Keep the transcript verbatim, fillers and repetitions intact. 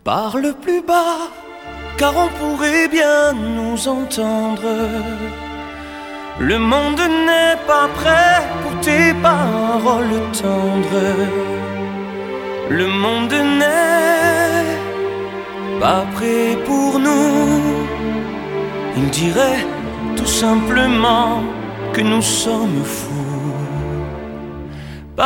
Parle plus bas, car on pourrait bien nous entendre. Le monde n'est pas prêt pour tes paroles tendres. Le monde n'est pas prêt pour nous. Il dirait tout simplement que nous sommes fous.